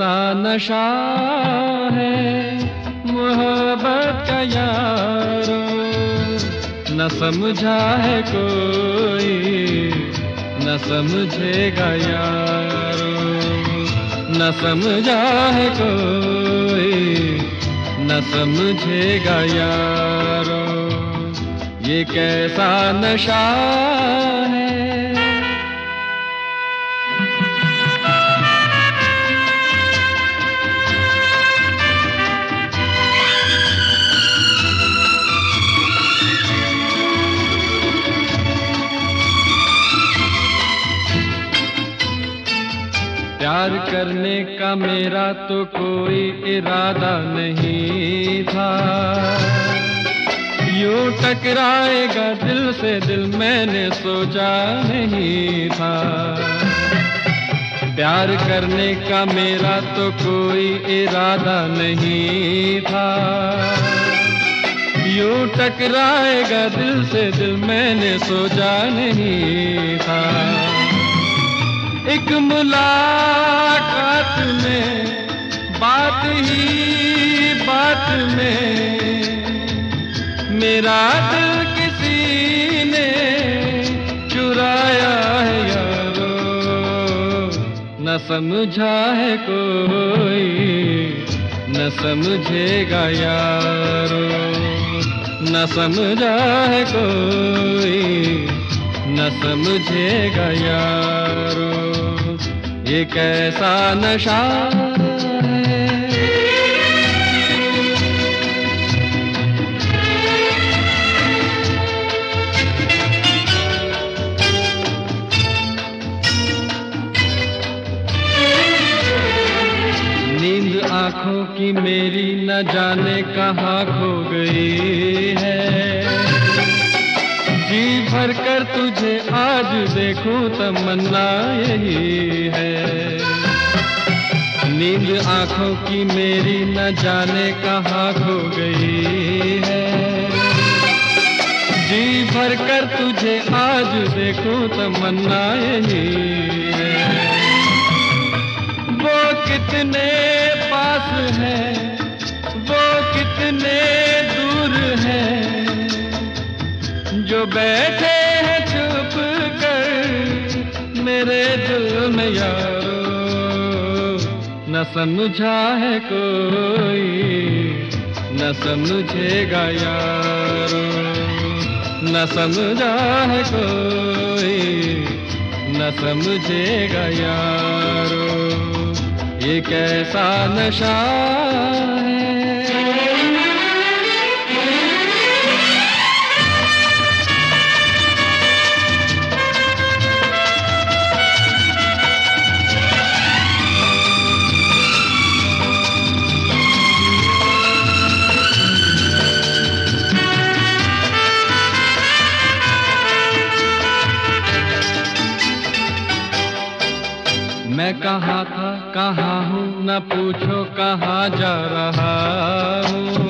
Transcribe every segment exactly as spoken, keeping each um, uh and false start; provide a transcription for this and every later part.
कैसा नशा है मोहब्बत का यारो, न समझा है कोई न समझेगा यारो, न समझा है कोई न समझेगा यारो, ये कैसा नशा है। प्यार करने का मेरा तो कोई इरादा नहीं था, यूं टकराएगा दिल से दिल मैंने सोचा नहीं था। प्यार करने का मेरा तो कोई इरादा नहीं था, यूं टकराएगा दिल से दिल मैंने सोचा नहीं था। एक मुलाकात में बात ही बात में मेरा दिल किसी ने चुराया है यारो, न समझा है कोई न समझेगा यारो, न समझा है कोई न समझेगा यारो, ये कैसा नशा है। नींद आँखों की मेरी न जाने कहाँ खो गई है, जी भर कर तुझे आज देखूं तमन्ना यही है। नींद आँखों की मेरी न जाने कहाँ खो गई है, जी भर कर तुझे आज देखूं तमन्ना यही है। वो कितने पास है वो कितने दूर है, जो बैठे हैं चुप कर मेरे दिल में यारो, न समझा है कोई न समझेगा यारो, न समझा है कोई न समझेगा यारो, ये कैसा नशा है। मैं कहाँ था कहाँ हूँ न पूछो कहाँ जा रहा हूँ,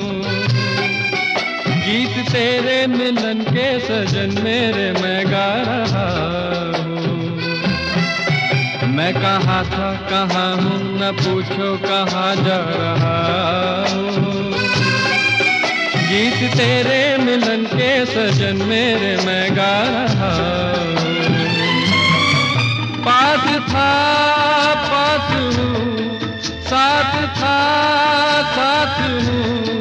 गीत तेरे मिलन के सजन मेरे मैं गा रहा हूँ। मैं कहाँ था कहाँ हूँ न पूछो कहाँ जा रहा हूँ, गीत तेरे मिलन के सजन मेरे मैं गा रहा हूँ। पास था पास हूँ साथ था साथ हूँ,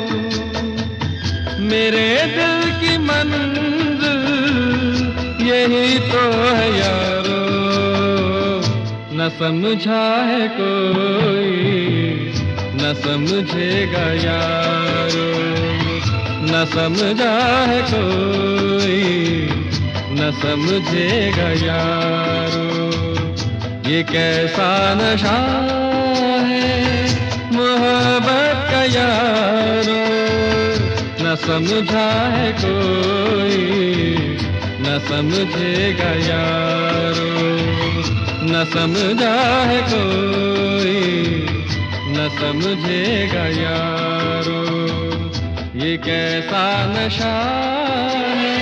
मेरे दिल की मंजिल यही तो है यारो, न समझा है कोई न समझेगा यारो, न समझा है कोई न समझेगा यारो, ये कैसा नशा है मोहब्बत का यारो, न समझा है कोई न समझेगा यारो, न समझा है कोई न समझेगा यारो, ये कैसा नशा है।